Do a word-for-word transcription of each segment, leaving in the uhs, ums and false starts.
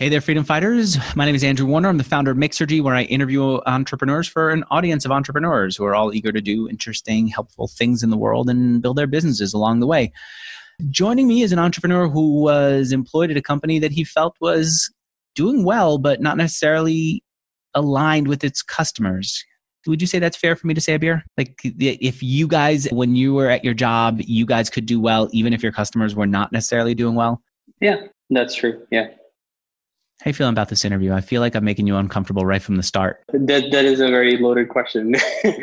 Hey there, freedom fighters. My name is Andrew Warner. I'm the founder of Mixergy, where I interview entrepreneurs for an audience of entrepreneurs who are all eager to do interesting, helpful things in the world and build their businesses along the way. Joining me is an entrepreneur who was employed at a company that he felt was doing well, but not necessarily aligned with its customers. Would you say that's fair for me to say, Abir? Like, if you guys, when you were at your job, you guys could do well, even if your customers were not necessarily doing well? Yeah, that's true. Yeah. How you feeling about this interview? I feel like I'm making you uncomfortable right from the start. That That is a very loaded question.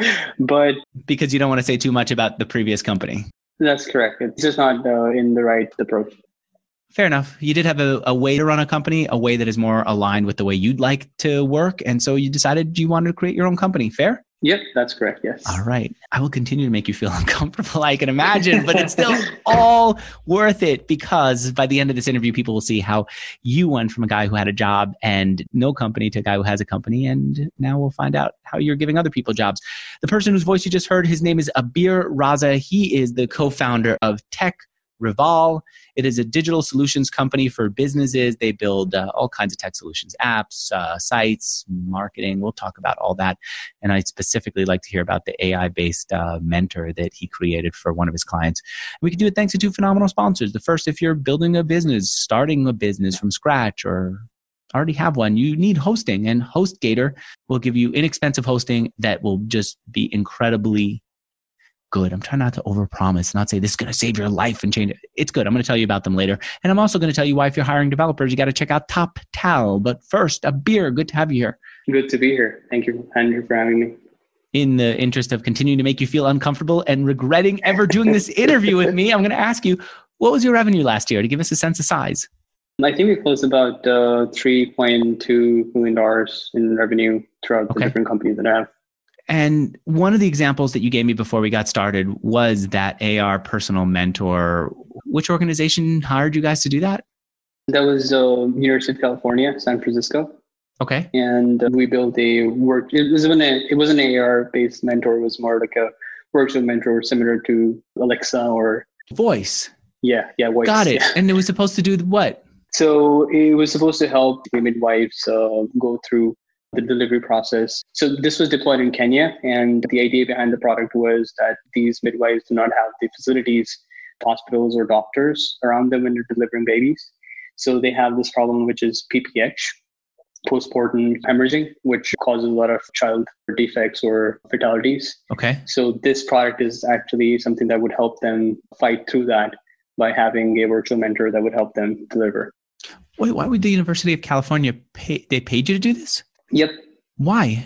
But because you don't want to say too much about the previous company. That's correct. It's just not uh, in the right approach. Fair enough. You did have a, a way to run a company, a way that is more aligned with the way you'd like to work. And so you decided you wanted to create your own company. Fair? Yep, that's correct. Yes. All right. I will continue to make you feel uncomfortable, I can imagine, but it's still all worth it, because by the end of this interview, people will see how you went from a guy who had a job and no company to a guy who has a company. And now we'll find out how you're giving other people jobs. The person whose voice you just heard, his name is Abir Raza. He is the co-founder of TechRevolve. It is a digital solutions company for businesses. They build uh, all kinds of tech solutions, apps, uh, sites, marketing. We'll talk about all that. And I specifically like to hear about the A I-based uh, mentor that he created for one of his clients. We can do it thanks to two phenomenal sponsors. The first, if you're building a business, starting a business from scratch, or already have one, you need hosting. And HostGator will give you inexpensive hosting that will just be incredibly good. I'm trying not to overpromise, not say this is going to save your life and change it. It's good. I'm going to tell you about them later. And I'm also going to tell you why, if you're hiring developers, you got to check out TopTal. But first, Abir, good to have you here. Good to be here. Thank you, Andrew, for having me. In the interest of continuing to make you feel uncomfortable and regretting ever doing this interview with me, I'm going to ask you, what was your revenue last year, to give us a sense of size? I think we closed about uh, three point two million dollars in revenue throughout Okay. the different companies that I have. And one of the examples that you gave me before we got started was that A R personal mentor. Which organization hired you guys to do that? That was uh, University of California, San Francisco. Okay. And uh, we built a work, it was an, it was an A R-based mentor. It was more like a workshop mentor similar to Alexa or... Voice. Yeah, yeah, voice. Got it. Yeah. And it was supposed to do what? So it was supposed to help midwives uh, go through the delivery process. So this was deployed in Kenya, and the idea behind the product was that these midwives do not have the facilities, hospitals or doctors around them when they're delivering babies. So they have this problem, which is P P H, postpartum hemorrhaging, which causes a lot of child defects or fatalities. Okay. So this product is actually something that would help them fight through that by having a virtual mentor that would help them deliver. Wait, why would the University of California pay? They paid you to do this? Yep. Why?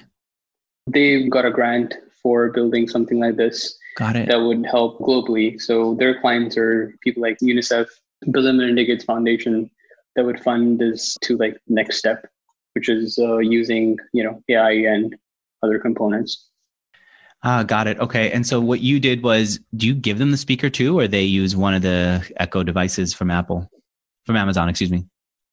They got a grant for building something like this. Got it. That would help globally. So their clients are people like UNICEF, Bill and Melinda Gates Foundation, that would fund this to like next step, which is uh, using, you know, A I and other components. Ah, got it. Okay. And so what you did was, do you give them the speaker too, or they use one of the Echo devices from Apple, from Amazon, excuse me?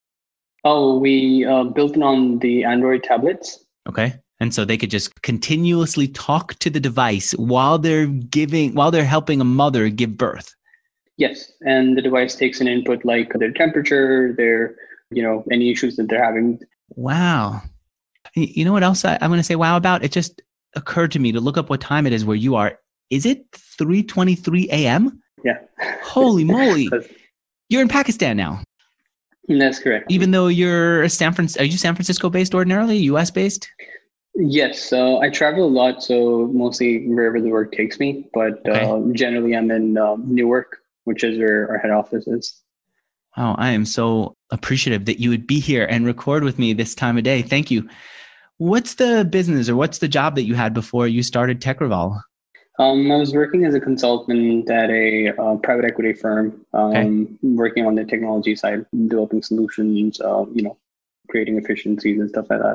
Oh, we uh, built it on the Android tablets. Okay. And so they could just continuously talk to the device while they're giving, while they're helping a mother give birth. Yes. And the device takes an input like their temperature, their, you know, any issues that they're having. Wow. You know what else I, I'm going to say wow about? It just occurred to me to look up what time it is where you are. Is it three twenty-three a.m.? Yeah. Holy moly. You're in Pakistan now. That's correct. Even though you're a San Francisco, are you San Francisco based ordinarily, U S based? Yes. Uh, I travel a lot, so mostly wherever the work takes me. But Okay. uh, generally I'm in um, Newark, which is where our head office is. Wow, I am so appreciative that you would be here and record with me this time of day. Thank you. What's the business or what's the job that you had before you started TechRevolve? Um, I was working as a consultant at a uh, private equity firm, um, okay. working on the technology side, developing solutions, uh, you know, creating efficiencies and stuff like that.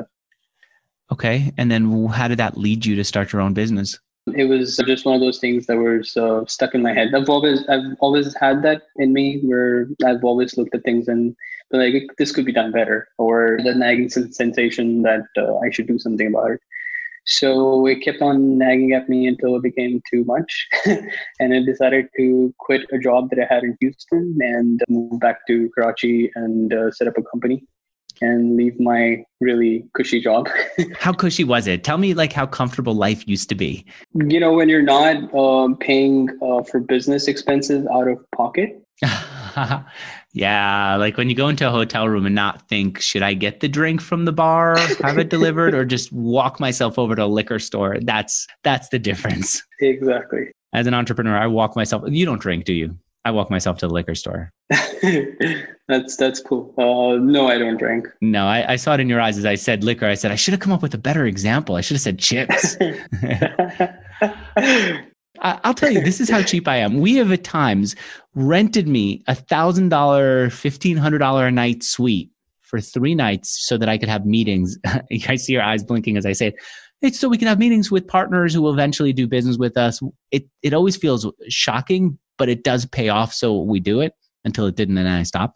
Okay. And then how did that lead you to start your own business? It was just one of those things that was uh, stuck in my head. I've always, I've always had that in me, where I've always looked at things and been like, this could be done better, or the nagging sensation that uh, I should do something about it. So it kept on nagging at me until it became too much. And I decided to quit a job that I had in Houston and move back to Karachi and uh, set up a company. and leave my really cushy job. How cushy was it? Tell me like how comfortable life used to be. You know, when you're not um, paying uh, for business expenses out of pocket. Yeah, like when you go into a hotel room and not think, should I get the drink from the bar, have it delivered, or just walk myself over to a liquor store? That's that's the difference. Exactly. As an entrepreneur, I walk myself. You don't drink, do you? I walk myself to the liquor store. that's that's cool. Uh, no, I don't drink. No, I, I saw it in your eyes as I said liquor. I said I should have come up with a better example. I should have said chips. I'll tell you, this is how cheap I am. We have at times rented me a one thousand dollars, fifteen hundred dollars a night suite for three nights so that I could have meetings. I see your eyes blinking as I say it. It's so we can have meetings with partners who will eventually do business with us. It it always feels shocking, but it does pay off. So we do it until it didn't, and then I stopped.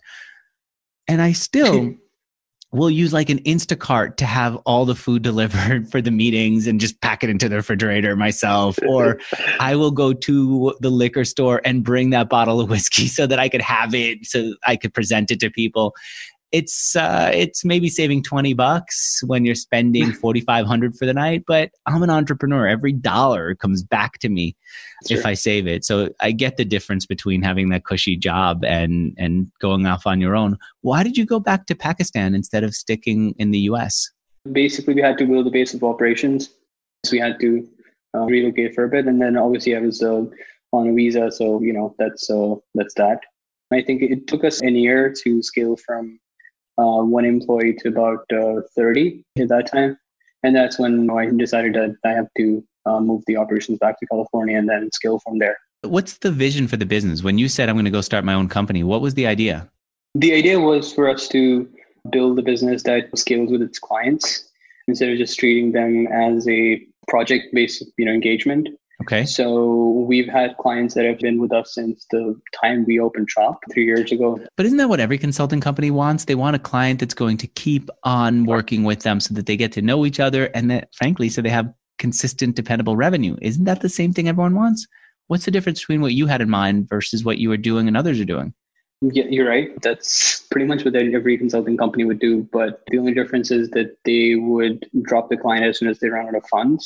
And I still will use like an Instacart to have all the food delivered for the meetings and just pack it into the refrigerator myself. Or I will go to the liquor store and bring that bottle of whiskey so that I could have it, so I could present it to people. It's uh, it's maybe saving twenty bucks when you're spending forty-five hundred for the night, but I'm an entrepreneur. Every dollar comes back to me That's if true. I save it. So I get the difference between having that cushy job and and going off on your own. Why did you go back to Pakistan instead of sticking in the U S? Basically, we had to build a base of operations. So we had to uh, relocate for a bit. And then obviously I was uh, on a visa. So, you know, that's uh, that's that. I think it took us a year to scale from Uh, one employee to about uh, thirty at that time. And that's when I decided that I have to uh, move the operations back to California and then scale from there. What's the vision for the business? When you said I'm going to go start my own company, what was the idea? The idea was for us to build a business that scales with its clients instead of just treating them as a project-based, you know, engagement. Okay. So we've had clients that have been with us since the time we opened shop three years ago. But isn't that what every consulting company wants? They want a client that's going to keep on working with them so that they get to know each other and that, frankly, so they have consistent, dependable revenue. Isn't that the same thing everyone wants? What's the difference between what you had in mind versus what you were doing and others are doing? Yeah, you're right. That's pretty much what every consulting company would do. But the only difference is that they would drop the client as soon as they run out of funds.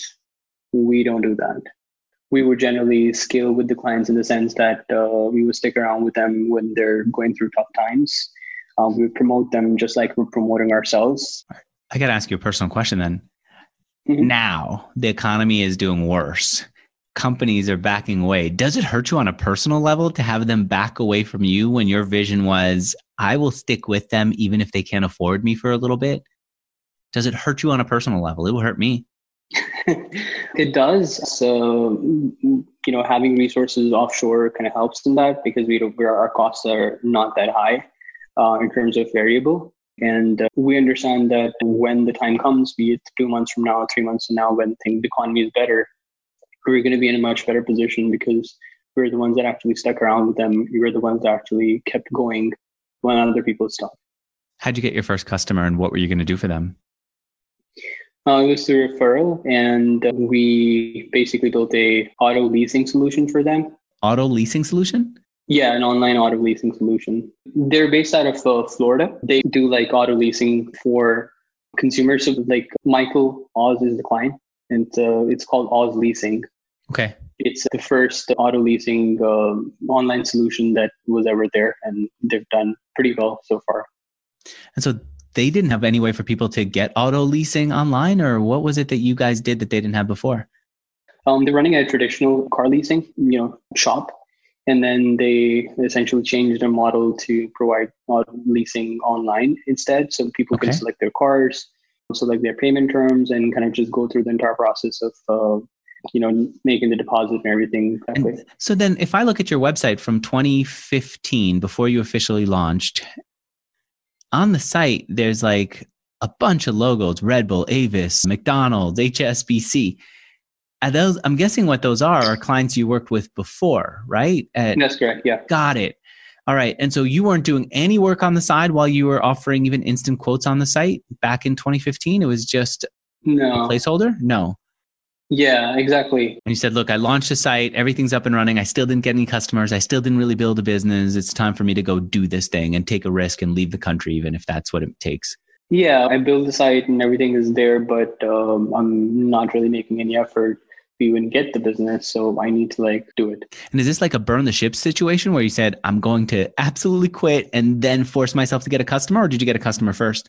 We don't do that. We would generally scale with the clients in the sense that uh, we would stick around with them when they're going through tough times. Um, we would promote them just like we're promoting ourselves. I got to ask you a personal question then. Mm-hmm. Now the economy is doing worse. Companies are backing away. Does it hurt you on a personal level to have them back away from you when your vision was, I will stick with them even if they can't afford me for a little bit? Does it hurt you on a personal level? It will hurt me. It does. So, you know, having resources offshore kind of helps in that because we don't, our costs are not that high uh, in terms of variable. And uh, we understand that when the time comes, be it two months from now, three months from now, when things, the economy is better, we're going to be in a much better position because we're the ones that actually stuck around with them. We're the ones that actually kept going when other people stopped. How'd you get your first customer and what were you going to do for them? Uh, it was through referral, and we basically built a auto leasing solution for them. Auto leasing solution? Yeah, an online auto leasing solution. They're based out of uh, Florida. They do like auto leasing for consumers. So like Michael Oz is the client, and uh, it's called Oz Leasing. Okay. It's the first auto leasing uh, online solution that was ever there, and they've done pretty well so far. And so they didn't have any way for people to get auto leasing online, or what was it that you guys did that they didn't have before? Um, they're running a traditional car leasing, you know, shop, and then they essentially changed their model to provide auto leasing online instead, so people okay. can select their cars, select their payment terms, and kind of just go through the entire process of, uh, you know, making the deposit and everything. And so then, if I look at your website from twenty fifteen, before you officially launched. On the site, there's like a bunch of logos, Red Bull, Avis, McDonald's, H S B C. Are those, I'm guessing what those are are clients you worked with before, right? At, That's correct, yeah. Got it. All right. And so you weren't doing any work on the side while you were offering even instant quotes on the site back in twenty fifteen? It was just no. a placeholder? No. Yeah, exactly. And you said, look, I launched a site, everything's up and running. I still didn't get any customers. I still didn't really build a business. It's time for me to go do this thing and take a risk and leave the country, even if that's what it takes. Yeah, I build the site and everything is there, but um, I'm not really making any effort to even get the business. So I need to like do it. And is this like a burn the ship situation where you said, I'm going to absolutely quit and then force myself to get a customer, or did you get a customer first?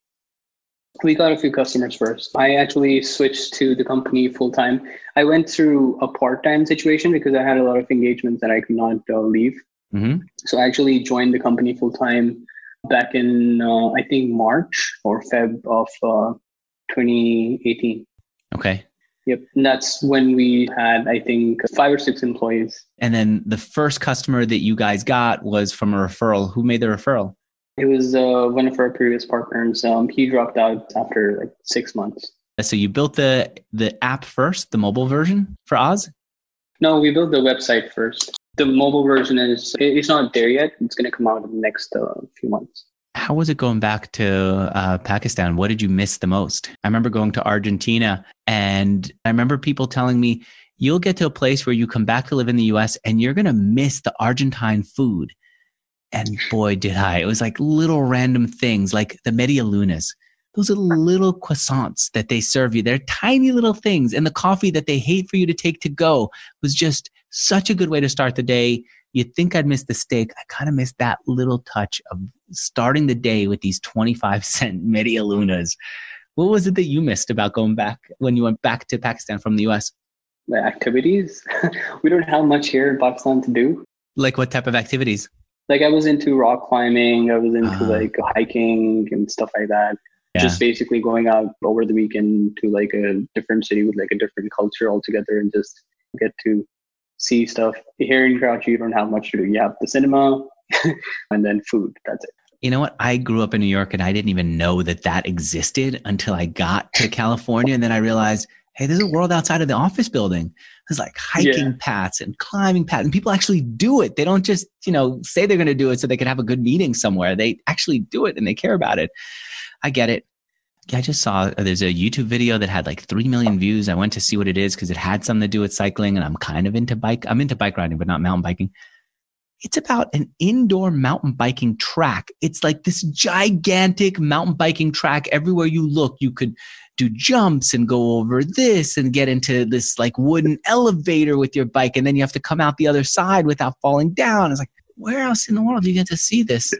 We got a few customers first. I actually switched to the company full time. I went through a part time situation because I had a lot of engagements that I could not uh, leave. Mm-hmm. So I actually joined the company full time back in, uh, I think, March or Feb of uh, twenty eighteen. Okay. Yep. And that's when we had, I think, five or six employees. And then the first customer that you guys got was from a referral. Who made the referral? It was uh, one of our previous partners. Um, he dropped out after like six months. So you built the the app first, the mobile version for Oz? No, we built the website first. The mobile version is, it's not there yet. It's going to come out in the next uh, few months. How was it going back to uh, Pakistan? What did you miss the most? I remember going to Argentina, and I remember people telling me, you'll get to a place where you come back to live in the U S and you're going to miss the Argentine food. And boy, did I. It was like little random things like the media lunas. Those are little croissants that they serve you. They're tiny little things. And the coffee that they hate for you to take to go was just such a good way to start the day. You'd think I'd miss the steak. I kind of missed that little touch of starting the day with these twenty-five cent media lunas. What was it that you missed about going back when you went back to Pakistan from the U S? The activities. We don't have much here in Pakistan to do. Like what type of activities? Like I was into rock climbing. I was into uh, like hiking and stuff like that. Yeah. Just basically going out over the weekend to like a different city with like a different culture altogether and just get to see stuff. Here in Karachi, you don't have much to do. You have the cinema and then food. That's it. You know what? I grew up in New York and I didn't even know that that existed until I got to California. And then I realized, hey, there's a world outside of the office building. There's like hiking yeah. paths and climbing paths, and people actually do it. They don't just, you know, say they're going to do it so they can have a good meeting somewhere. They actually do it and they care about it. I get it. I just saw there's a YouTube video that had like three million views. I went to see what it is because it had something to do with cycling, and I'm kind of into bike. I'm into bike riding, but not mountain biking. It's about an indoor mountain biking track. It's like this gigantic mountain biking track. Everywhere you look, you could do jumps and go over this and get into this like wooden elevator with your bike. And then you have to come out the other side without falling down. It's like, where else in the world do you get to see this?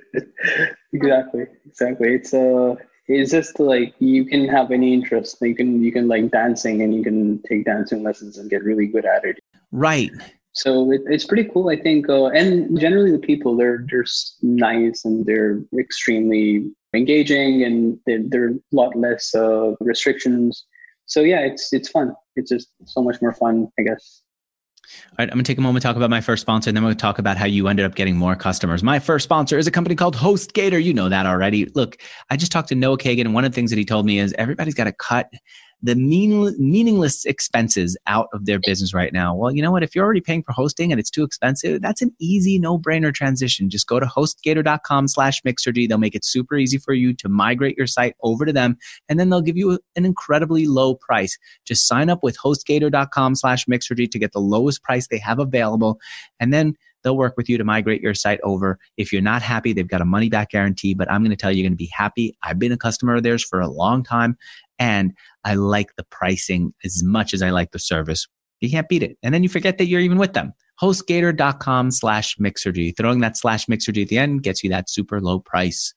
Exactly. Exactly. It's uh, it's just like you can have any interest. You can, you can like dancing and you can take dancing lessons and get really good at it. Right. So it, it's pretty cool, I think. Uh, and generally the people, they're, they're nice and they're extremely engaging, and they're, they're a lot less uh, restrictions. So yeah, it's it's fun. It's just so much more fun, I guess. All right, I'm going to take a moment to talk about my first sponsor, and then we're going to talk about how you ended up getting more customers. My first sponsor is a company called HostGator. You know that already. Look, I just talked to Noah Kagan, and one of the things that he told me is everybody's got to cut the mean, meaningless expenses out of their business right now. Well, you know what? If you're already paying for hosting and it's too expensive, that's an easy no-brainer transition. Just go to hostgator.com slash Mixergy. They'll make it super easy for you to migrate your site over to them, and then they'll give you an incredibly low price. Just sign up with hostgator.com slash Mixergy to get the lowest price they have available, and then they'll work with you to migrate your site over. If you're not happy, they've got a money-back guarantee, but I'm going to tell you, you're going to be happy. I've been a customer of theirs for a long time, and I like the pricing as much as I like the service. You can't beat it. And then you forget that you're even with them. HostGator.com slash Mixergy. Throwing that slash Mixergy at the end gets you that super low price.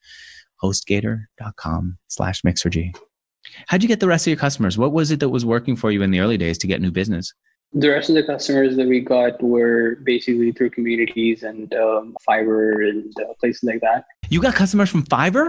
HostGator.com slash Mixergy. How'd you get the rest of your customers? What was it that was working for you in the early days to get new business? The rest of the customers that we got were basically through communities and um, Fiverr and uh, places like that. You got customers from Fiverr?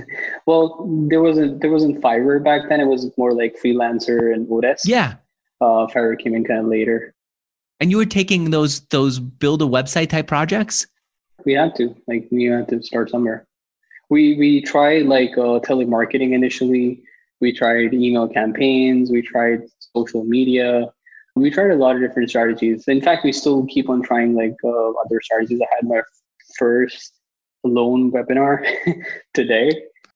Well, there wasn't there wasn't Fiverr back then. It was more like Freelancer and Odesk. Yeah. Uh, Fiverr came in kind of later. And you were taking those those build a website type projects? We had to. Like, we had to start somewhere. We we tried like uh, telemarketing initially. We tried email campaigns. We tried social media. We tried a lot of different strategies. In fact, we still keep on trying like uh, other strategies. I had my first loan webinar today.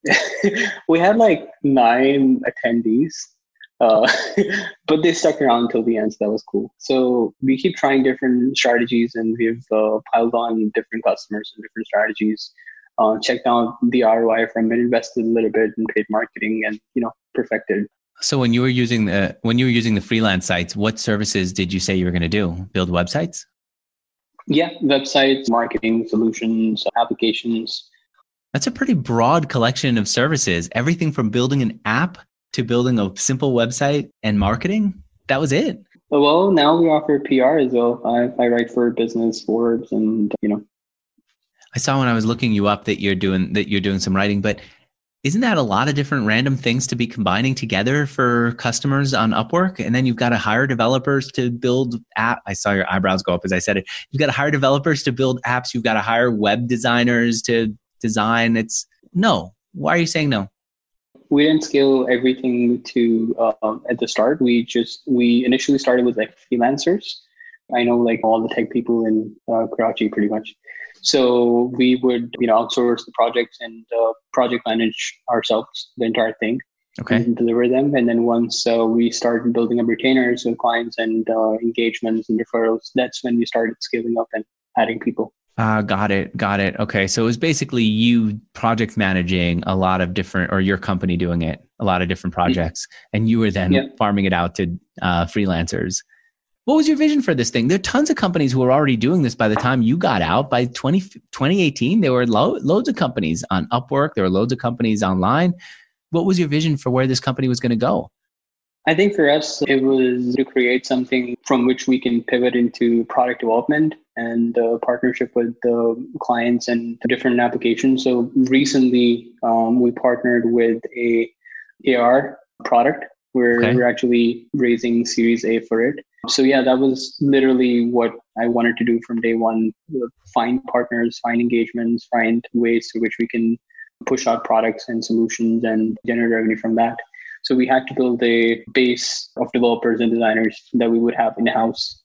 We had like nine attendees, uh, but they stuck around until the end, so that was cool. So we keep trying different strategies, and we've uh, piled on different customers and different strategies. uh, checked out the R O I from it, invested a little bit in paid marketing, and you know, perfected. So when you were using the when you were using the freelance sites, what services did you say you were going to do? Build websites? Yeah, websites, marketing solutions, applications. That's a pretty broad collection of services. Everything from building an app to building a simple website and marketing. That was it. Well, now we offer P R as well. I, I write for business Forbes, and you know. I saw when I was looking you up that you're doing that you're doing some writing, but isn't that a lot of different random things to be combining together for customers on Upwork? And then you've got to hire developers to build app. I saw your eyebrows go up as I said it. You've got to hire developers to build apps. You've got to hire web designers to design. It's no. Why are you saying no? We didn't scale everything to uh, at the start. We just we initially started with like freelancers. I know like all the tech people in uh, Karachi pretty much. So we would, you know, outsource the projects and uh, project manage ourselves, the entire thing, okay, and deliver them. And then once uh, we started building up retainers with clients and uh, engagements and referrals, that's when we started scaling up and adding people. Uh, got it. Got it. Okay. So it was basically you project managing a lot of different, or your company doing it, a lot of different projects, and you were then yeah. farming it out to uh, freelancers. What was your vision for this thing? There are tons of companies who were already doing this by the time you got out. By twenty, twenty eighteen, there were lo- loads of companies on Upwork. There were loads of companies online. What was your vision for where this company was going to go? I think for us, it was to create something from which we can pivot into product development and uh, partnership with the clients and different applications. So recently, um, we partnered with a A R product where okay. we're actually raising Series A for it. So yeah, that was literally what I wanted to do from day one. Find partners, find engagements, find ways through which we can push out products and solutions and generate revenue from that. So we had to build a base of developers and designers that we would have in-house.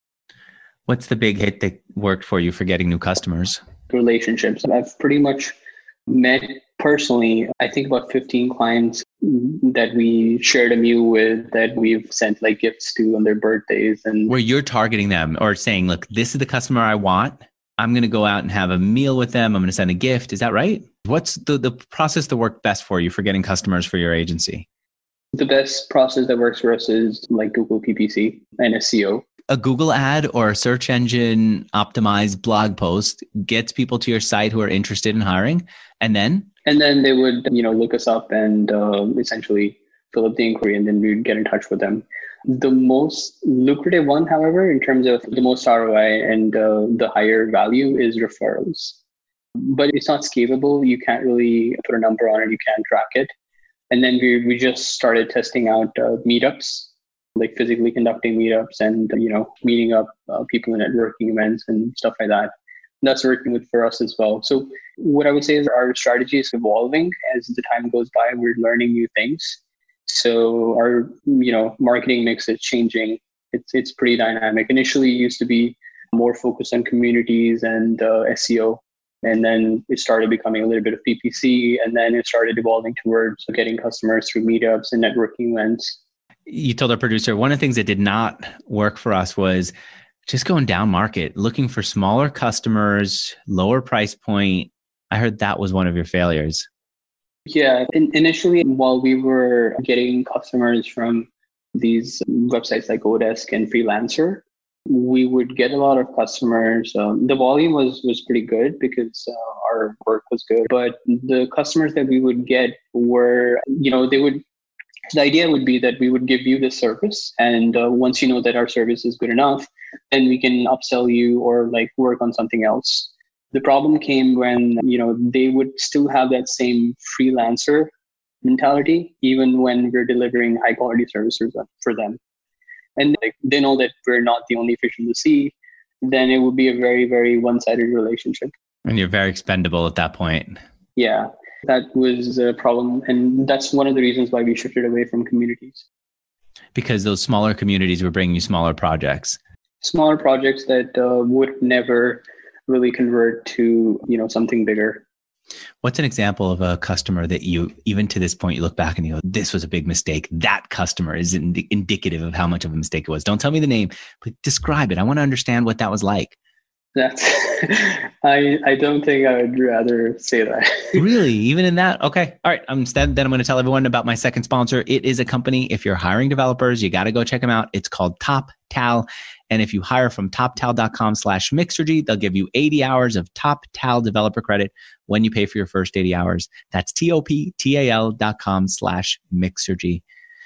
What's the big hit that worked for you for getting new customers? Relationships. I've pretty much met personally, I think about fifteen clients that we shared a meal with, that we've sent like gifts to on their birthdays. And where you're targeting them or saying, look, this is the customer I want. I'm going to go out and have a meal with them. I'm going to send a gift. Is that right? What's the, the process that worked best for you for getting customers for your agency? The best process that works for us is like Google P P C and S E O. A Google ad or a search engine optimized blog post gets people to your site who are interested in hiring. And then? And then they would, you know, look us up and uh, essentially fill up the inquiry, and then we'd get in touch with them. The most lucrative one, however, in terms of the most R O I and uh, the higher value is referrals. But it's not scalable. You can't really put a number on it. You can't track it. And then we we just started testing out uh, meetups, like physically conducting meetups and, you know, meeting up uh, people in networking events and stuff like that. And that's working with for us as well. So what I would say is our strategy is evolving as the time goes by. We're learning new things. So our, you know, marketing mix is changing. It's it's pretty dynamic. Initially, it used to be more focused on communities and uh, S E O. And then it started becoming a little bit of P P C. And then it started evolving towards getting customers through meetups and networking events. You told our producer, one of the things that did not work for us was just going down market, looking for smaller customers, lower price point. I heard that was one of your failures. Yeah. In, initially, while we were getting customers from these websites like Odesk and Freelancer, we would get a lot of customers. Um, the volume was, was pretty good because uh, our work was good. But the customers that we would get were, you know, they would, the idea would be that we would give you this service. And uh, once you know that our service is good enough, then we can upsell you or like work on something else. The problem came when, you know, they would still have that same freelancer mentality, even when we're delivering high quality services for them. And like, they know that we're not the only fish in the sea, then it would be a very, very one-sided relationship. And you're very expendable at that point. Yeah, that was a problem. And that's one of the reasons why we shifted away from communities. Because those smaller communities were bringing you smaller projects. Smaller projects that uh, would never really convert to, you know, something bigger. What's an example of a customer that you, even to this point, you look back and you go, this was a big mistake. That customer is ind- indicative of how much of a mistake it was. Don't tell me the name, but describe it. I want to understand what that was like. That's I I don't think I would rather say that. Really? Even in that? Okay. All right. I'm then I'm going to tell everyone about my second sponsor. It is a company. If you're hiring developers, you got to go check them out. It's called TopTal. And if you hire from toptal.com slash Mixergy, they'll give you eighty hours of TopTal developer credit when you pay for your first eighty hours. That's T-O-P-T-A-L dot com slash Mixergy.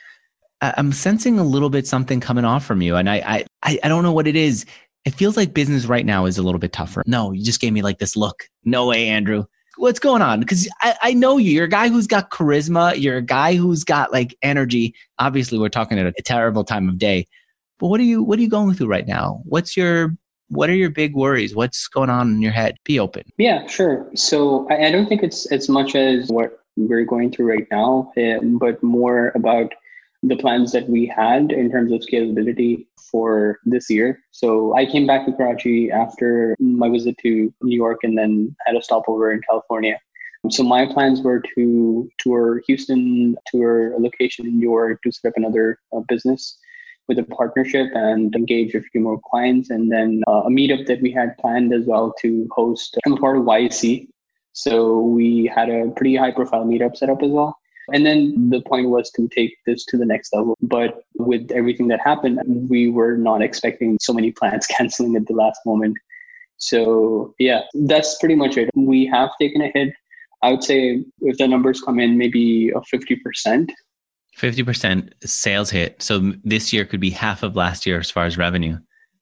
I'm sensing a little bit something coming off from you. And I, I, I don't know what it is. It feels like business right now is a little bit tougher. No, you just gave me like this look. No way, Andrew. What's going on? Because I, I know you. You're a guy who's got charisma. You're a guy who's got like energy. Obviously, we're talking at a terrible time of day. But what are you what are you going through right now? What's your what are your big worries? What's going on in your head? Be open. Yeah, sure. So I, I don't think it's as much as what we're going through right now, uh, but more about the plans that we had in terms of scalability for this year. So I came back to Karachi after my visit to New York and then had a stopover in California. So my plans were to tour Houston, tour a location in New York, to set up another uh, business with a partnership and engage a few more clients. And then uh, a meetup that we had planned as well to host. I'm part of Y C. So we had a pretty high profile meetup set up as well. And then the point was to take this to the next level. But with everything that happened, we were not expecting so many plans canceling at the last moment. So yeah, that's pretty much it. We have taken a hit. I would say if the numbers come in, maybe a fifty percent. fifty percent sales hit. So this year could be half of last year as far as revenue.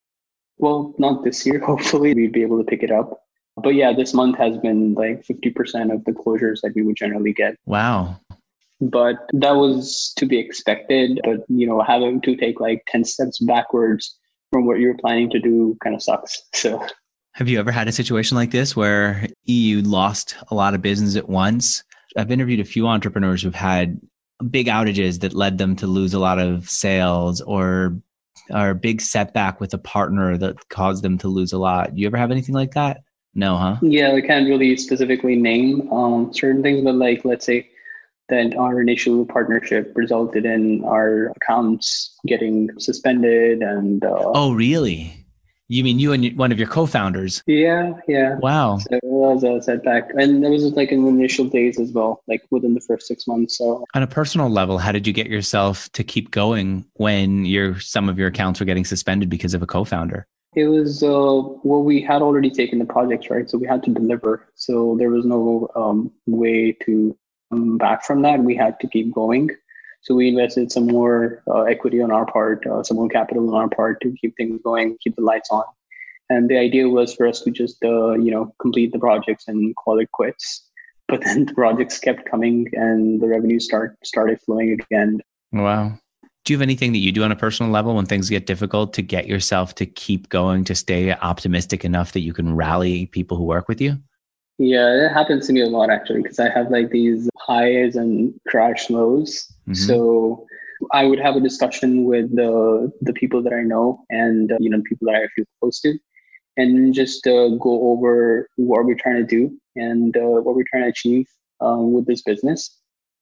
Well, not this year. Hopefully we'd be able to pick it up. But yeah, this month has been like fifty percent of the closures that we would generally get. Wow. But that was to be expected. But, you know, having to take like ten steps backwards from what you're planning to do kind of sucks. So have you ever had a situation like this where you lost a lot of business at once? I've interviewed a few entrepreneurs who've had big outages that led them to lose a lot of sales, or or a big setback with a partner that caused them to lose a lot. You ever have anything like that? No, huh? Yeah, we can't really specifically name um, certain things, but like, let's say that our initial partnership resulted in our accounts getting suspended and... Uh, oh, really? You mean you and one of your co-founders? Yeah, yeah. Wow. So it was a setback. And that was like in the initial days as well, like within the first six months. So on a personal level, how did you get yourself to keep going when your some of your accounts were getting suspended because of a co-founder? It was, uh, well, we had already taken the projects, right? So we had to deliver. So there was no um, way to come back from that. We had to keep going. So we invested some more uh, equity on our part, uh, some more capital on our part to keep things going, keep the lights on. And the idea was for us to just, uh, you know, complete the projects and call it quits. But then the projects kept coming and the revenue start started flowing again. Wow. Do you have anything that you do on a personal level when things get difficult to get yourself to keep going, to stay optimistic enough that you can rally people who work with you? Yeah, it happens to me a lot actually, because I have like these highs and crash lows. Mm-hmm. So I would have a discussion with the the people that I know and uh, you know people that I feel close to, and just uh, go over what we're trying to do and uh, what we're trying to achieve um, with this business,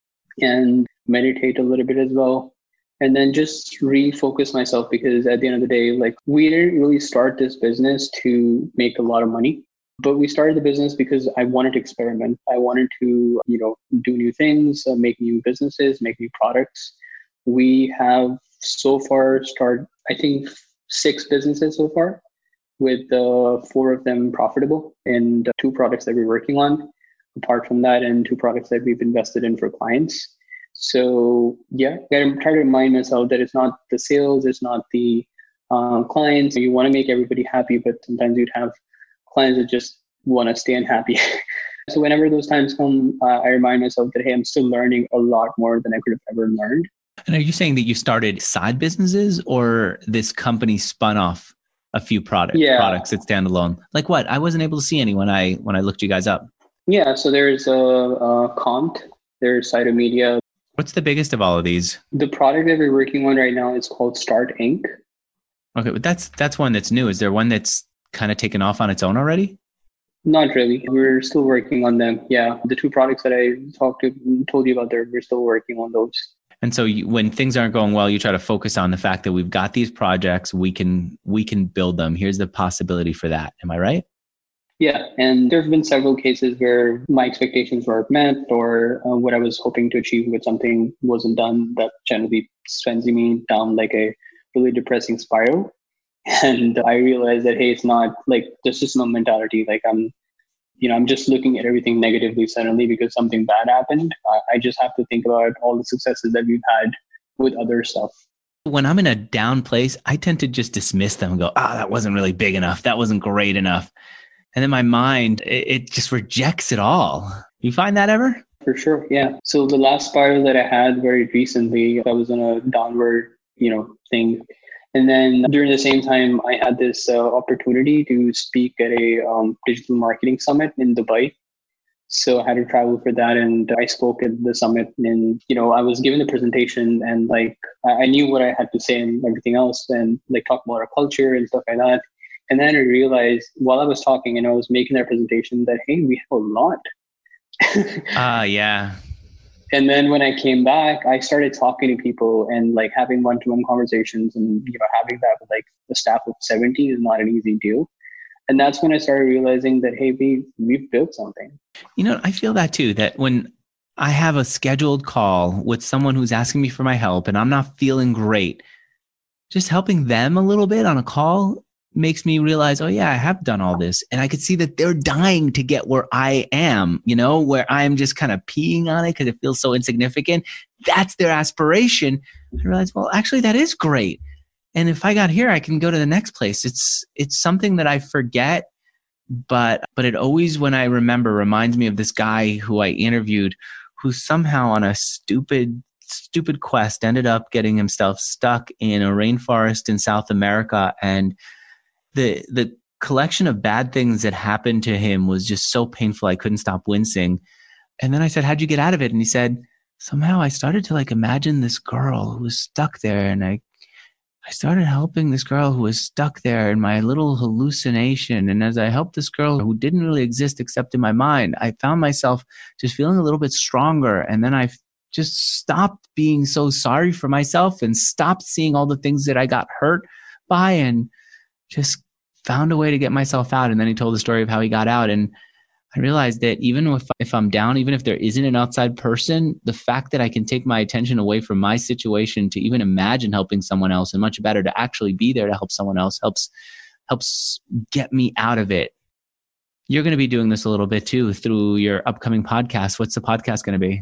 and meditate a little bit as well. And then just refocus myself, because at the end of the day, like we didn't really start this business to make a lot of money, but we started the business because I wanted to experiment. I wanted to, you know, do new things, uh, make new businesses, make new products. We have so far started, I think, six businesses so far, with uh, four of them profitable, and uh, two products that we're working on, apart from that, and two products that we've invested in for clients. So yeah, I try to remind myself that it's not the sales, it's not the uh, clients. You want to make everybody happy, but sometimes you'd have clients that just want to stay unhappy. So whenever those times come, uh, I remind myself that, hey, I'm still learning a lot more than I could have ever learned. And are you saying that you started side businesses, or this company spun off a few product, yeah. products that stand alone? Like what? I wasn't able to see any when I when I looked you guys up. Yeah, so there's a, a Compt, there's Cyto Media. What's the biggest of all of these? The product that we're working on right now is called Start Incorporated. Okay, but that's that's one that's new. Is there one that's kind of taken off on its own already? Not really. We're still working on them. Yeah, the two products that I talked to, told you about there, we're still working on those. And so you, when things aren't going well, you try to focus on the fact that we've got these projects, we can we can build them. Here's the possibility for that. Am I right? Yeah. And there have been several cases where my expectations weren't met, or uh, what I was hoping to achieve with something wasn't done. That generally sends me down like a really depressing spiral. And I realized that, hey, it's not like, there's just no mentality. Like I'm, you know, I'm just looking at everything negatively suddenly because something bad happened. I, I just have to think about all the successes that we've had with other stuff. When I'm in a down place, I tend to just dismiss them and go, ah, oh, that wasn't really big enough. That wasn't great enough. And then my mind, it, it just rejects it all. You find that ever? For sure. Yeah. So the last spiral that I had very recently, I was on a downward, you know, thing. And then during the same time, I had this uh, opportunity to speak at a um, digital marketing summit in Dubai. So I had to travel for that, and I spoke at the summit. And you know, I was given the presentation, and like I knew what I had to say and everything else, and like talk about our culture and stuff like that. And then I realized while I was talking and I was making that presentation that, hey, we have a lot. Ah, uh, yeah. And then when I came back, I started talking to people and like having one-to-one conversations, and you know, having that with like a staff of seventy is not an easy deal. And that's when I started realizing that, hey, we we've built something. You know, I feel that too, that when I have a scheduled call with someone who's asking me for my help and I'm not feeling great, just helping them a little bit on a call makes me realize, oh yeah, I have done all this. And I could see that they're dying to get where I am, you know, where I'm just kind of peeing on it because it feels so insignificant. That's their aspiration. I realized, well, actually that is great. And if I got here, I can go to the next place. It's, it's something that I forget, but, but it always, when I remember, reminds me of this guy who I interviewed, who somehow on a stupid, stupid quest ended up getting himself stuck in a rainforest in South America. And the, the collection of bad things that happened to him was just so painful. I couldn't stop wincing. And then I said, how'd you get out of it? And he said, somehow I started to like imagine this girl who was stuck there. And I, I started helping this girl who was stuck there in my little hallucination. And as I helped this girl who didn't really exist except in my mind, I found myself just feeling a little bit stronger. And then I just stopped being so sorry for myself and stopped seeing all the things that I got hurt by and just found a way to get myself out. And then he told the story of how he got out. And I realized that even if, if I'm down, even if there isn't an outside person, the fact that I can take my attention away from my situation to even imagine helping someone else, and much better to actually be there to help someone else, helps helps get me out of it. You're going to be doing this a little bit too through your upcoming podcast. What's the podcast going to be?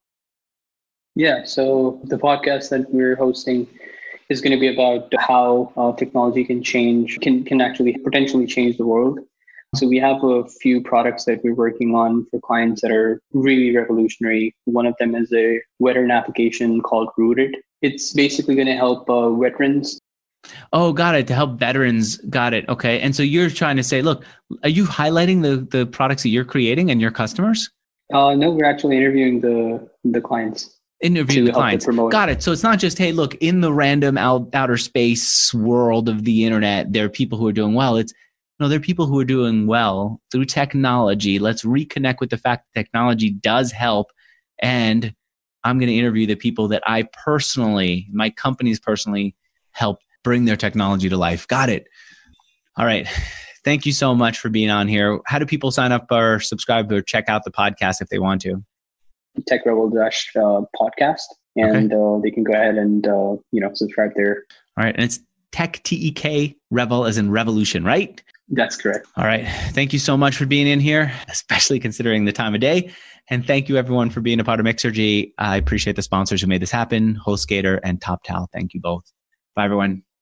Yeah, so the podcast that we're hosting is going to be about how uh, technology can change, can, can actually potentially change the world. So we have a few products that we're working on for clients that are really revolutionary. One of them is a veteran application called Rooted. It's basically going to help uh, veterans. Oh, got it. To help veterans. Got it. Okay. And so you're trying to say, look, are you highlighting the, the products that you're creating and your customers? Uh, no, we're actually interviewing the the clients. Interview the clients. Got it. So it's not just, hey, look, in the random out, outer space world of the internet, there are people who are doing well. It's, no, there are people who are doing well through technology. Let's reconnect with the fact that technology does help. And I'm going to interview the people that I personally, my companies personally help bring their technology to life. Got it. All right. Thank you so much for being on here. How do people sign up or subscribe or check out the podcast if they want to? Tech Rebel Dash uh, podcast, and okay. uh, they can go ahead and uh, you know subscribe there. All right, and it's Tech T E K Revel as in revolution, right? That's correct. All right, thank you so much for being in here, especially considering the time of day. And thank you everyone for being a part of Mixergy. I appreciate the sponsors who made this happen: HostGator and TopTal. Thank you both. Bye everyone.